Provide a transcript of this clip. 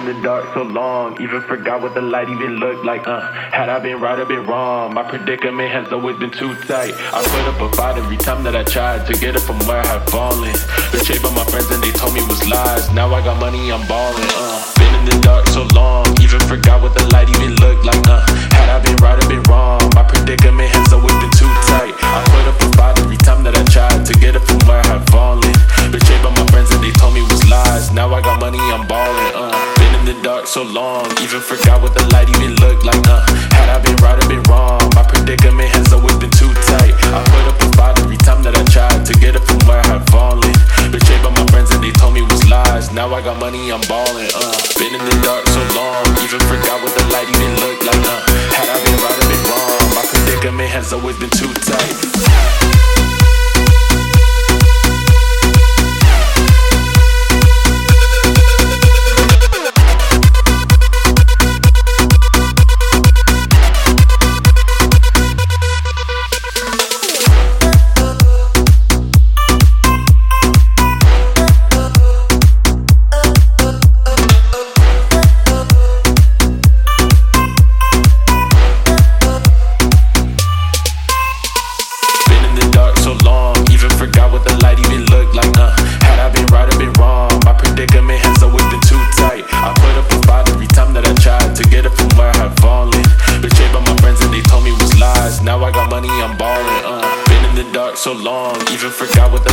the dark so long, even forgot what the light even looked like. Had I been right or been wrong, my predicament has always been too tight. I put up a fight every time that I tried to get up from where I had fallen. Betrayed by my friends and they told me it was lies. Now I got money, I'm ballin'. Been in the dark so long, even forgot what the light even looked like. Had I been right or been wrong, my predicament has always been too tight. I put up a fight every time that I tried to get up from where I had fallen. Betrayed by my friends and they told me it was lies. Now I got money, I'm ballin'. Been in the dark so long, even forgot what the light even looked like. Had I been right or been wrong, my predicament has always been too tight. I put up a fight every time that I tried to get up from where I had fallen. Betrayed by my friends and they told me it was lies. Now I got money, I'm ballin'. Been in the dark so long, even forgot what the light even looked like. Had I been right or been wrong, my predicament has always been too tight. So long, even forgot what